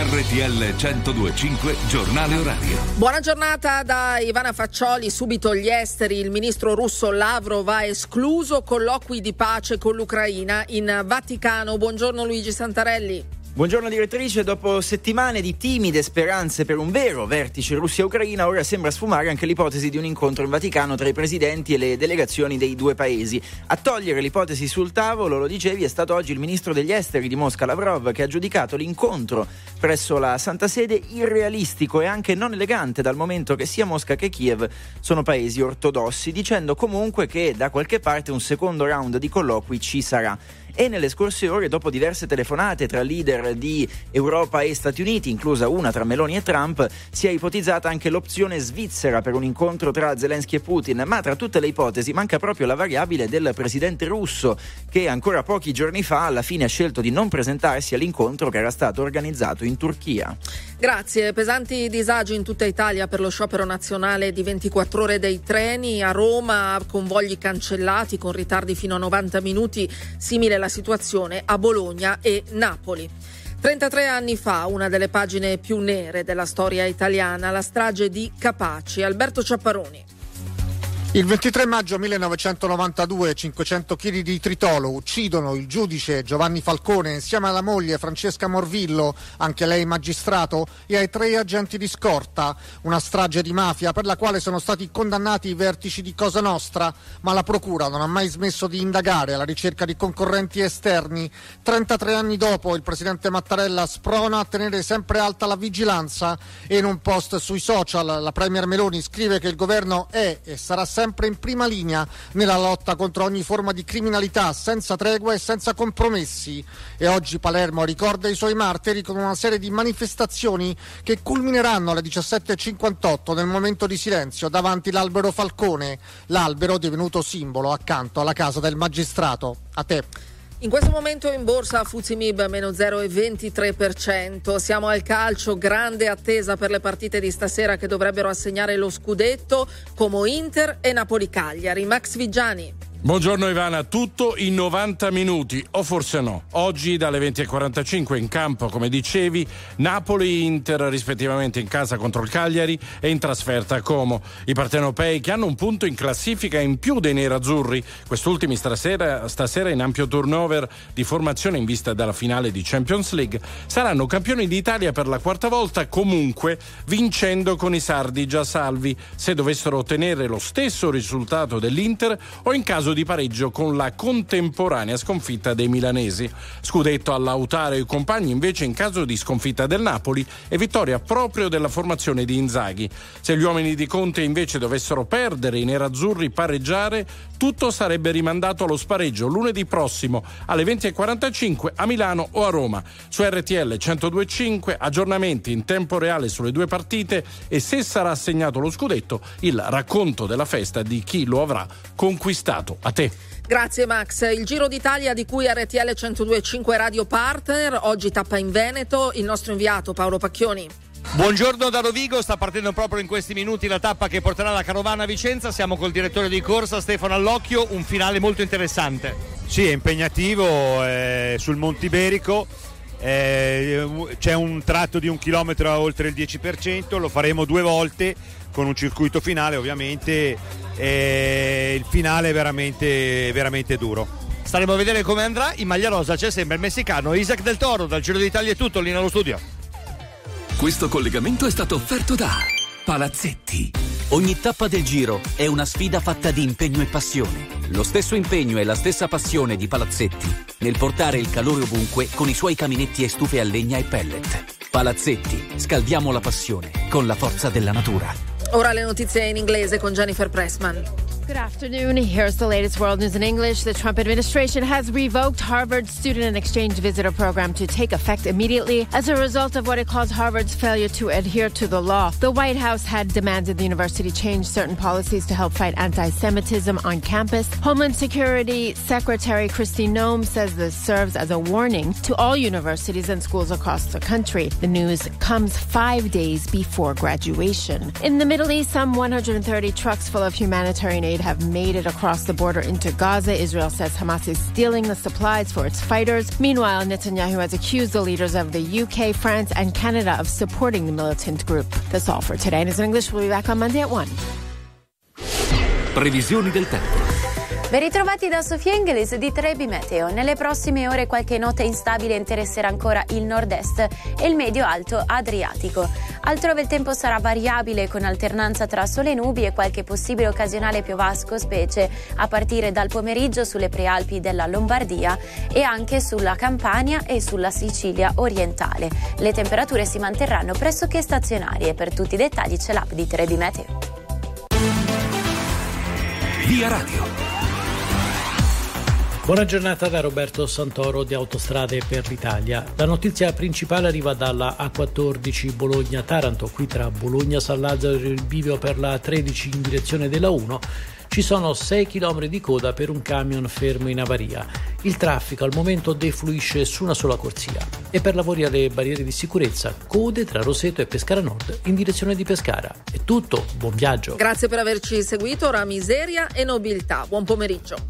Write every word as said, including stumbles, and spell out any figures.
R T L centodue e cinque Giornale Orario. Buona giornata da Ivana Faccioli. Subito gli esteri. Il ministro russo Lavrov ha escluso colloqui di pace con l'Ucraina in Vaticano. Buongiorno Luigi Santarelli. Buongiorno direttrice, dopo settimane di timide speranze per un vero vertice Russia-Ucraina, ora sembra sfumare anche l'ipotesi di un incontro in Vaticano tra i presidenti e le delegazioni dei due paesi. A togliere l'ipotesi sul tavolo, lo dicevi, è stato oggi il ministro degli esteri di Mosca Lavrov, che ha giudicato l'incontro presso la Santa Sede irrealistico e anche non elegante, dal momento che sia Mosca che Kiev sono paesi ortodossi, dicendo comunque che da qualche parte un secondo round di colloqui ci sarà. E nelle scorse ore, dopo diverse telefonate tra leader di Europa e Stati Uniti, inclusa una tra Meloni e Trump, si è ipotizzata anche l'opzione svizzera per un incontro tra Zelensky e Putin, ma tra tutte le ipotesi manca proprio la variabile del presidente russo, che ancora pochi giorni fa alla fine ha scelto di non presentarsi all'incontro che era stato organizzato in Turchia. Grazie. Pesanti disagi in tutta Italia per lo sciopero nazionale di ventiquattro ore dei treni. A Roma convogli cancellati con ritardi fino a novanta minuti, simile la situazione a Bologna e Napoli. trentatré anni fa, una delle pagine più nere della storia italiana, la strage di Capaci. Alberto Ciapparoni. Il ventitré maggio millenovecentonovantadue, cinquecento chili di tritolo uccidono il giudice Giovanni Falcone insieme alla moglie Francesca Morvillo, anche lei magistrato, e ai tre agenti di scorta. Una strage di mafia per la quale sono stati condannati i vertici di Cosa Nostra, ma la procura non ha mai smesso di indagare alla ricerca di concorrenti esterni. trentatré anni dopo, il presidente Mattarella sprona a tenere sempre alta la vigilanza e in un post sui social la premier Meloni scrive che il governo è e sarà sempre in prima linea nella lotta contro ogni forma di criminalità, senza tregua e senza compromessi. E oggi Palermo ricorda i suoi martiri con una serie di manifestazioni che culmineranno alle diciassette e cinquantotto nel momento di silenzio davanti l'albero Falcone, l'albero divenuto simbolo accanto alla casa del magistrato. A te. In questo momento in borsa F T S E Mib meno zero virgola ventitré per cento. Siamo al calcio, grande attesa per le partite di stasera che dovrebbero assegnare lo scudetto, come Inter e Napoli-Cagliari. Max Vigiani. Buongiorno Ivana, tutto in novanta minuti, o forse no. Oggi dalle venti e quarantacinque in campo, come dicevi, Napoli-Inter rispettivamente in casa contro il Cagliari e in trasferta a Como. I partenopei, che hanno un punto in classifica in più dei nerazzurri, quest'ultimi stasera, stasera in ampio turnover di formazione in vista della finale di Champions League, saranno campioni d'Italia per la quarta volta, comunque vincendo con i sardi già salvi, se dovessero ottenere lo stesso risultato dell'Inter o in caso di pareggio con la contemporanea sconfitta dei milanesi. Scudetto a Lautaro e i compagni invece in caso di sconfitta del Napoli e vittoria proprio della formazione di Inzaghi. Se gli uomini di Conte invece dovessero perdere, i nerazzurri pareggiare, tutto sarebbe rimandato allo spareggio lunedì prossimo alle venti e quarantacinque a Milano o a Roma. Su R T L centodue e cinque aggiornamenti in tempo reale sulle due partite e, se sarà assegnato lo scudetto, il racconto della festa di chi lo avrà conquistato. A te. Grazie Max. Il Giro d'Italia di cui R T L centodue e cinque Radio Partner, oggi tappa in Veneto, il nostro inviato Paolo Pacchioni. Buongiorno da Rovigo, sta partendo proprio in questi minuti la tappa che porterà la carovana a Vicenza. Siamo col direttore di corsa Stefano Allocchio, un finale molto interessante. Sì, è impegnativo, eh, sul Monte Iberico. Eh, c'è un tratto di un chilometro a oltre il dieci per cento, lo faremo due volte con un circuito finale, ovviamente eh, il finale è veramente, veramente duro. Staremo a vedere come andrà. In maglia rosa c'è sempre il messicano Isaac Del Toro. Dal Giro d'Italia è tutto, lì nello studio. Questo collegamento è stato offerto da Palazzetti. Ogni tappa del Giro è una sfida fatta di impegno e passione. Lo stesso impegno e la stessa passione di Palazzetti nel portare il calore ovunque con i suoi caminetti e stufe a legna e pellet. Palazzetti, scaldiamo la passione con la forza della natura. Ora le notizie in inglese con Jennifer Pressman. Good afternoon. Here's the latest world news in English. The Trump administration has revoked Harvard's student and exchange visitor program to take effect immediately as a result of what it calls Harvard's failure to adhere to the law. The White House had demanded the university change certain policies to help fight anti-Semitism on campus. Homeland Security Secretary Kristi Noem says this serves as a warning to all universities and schools across the country. The news comes five days before graduation. In the Middle East, some one hundred thirty trucks full of humanitarian aid aid have made it across the border into Gaza. Israel says Hamas is stealing the supplies for its fighters. Meanwhile, Netanyahu has accused the leaders of the U K, France, and Canada of supporting the militant group. That's all for today. News in English. We'll be back on Monday at one. Previsioni del tempo. Ben ritrovati da Sofia Ingelis di Trebi Meteo. Nelle prossime ore qualche nota instabile interesserà ancora il nord-est e il medio-alto Adriatico. Altrove il tempo sarà variabile con alternanza tra sole e nubi e qualche possibile occasionale piovasco, specie a partire dal pomeriggio sulle prealpi della Lombardia e anche sulla Campania e sulla Sicilia orientale. Le temperature si manterranno pressoché stazionarie. Per tutti i dettagli c'è l'app di Trebi Meteo. Via Radio. Buona giornata da Roberto Santoro di Autostrade per l'Italia. La notizia principale arriva dalla A quattordici Bologna-Taranto, qui tra Bologna-San Lazzaro e il bivio per la tredici in direzione della uno. Ci sono sei chilometri di coda per un camion fermo in avaria. Il traffico al momento defluisce su una sola corsia. E per lavori alle barriere di sicurezza, code tra Roseto e Pescara Nord in direzione di Pescara. È tutto, buon viaggio. Grazie per averci seguito, ora miseria e nobiltà. Buon pomeriggio.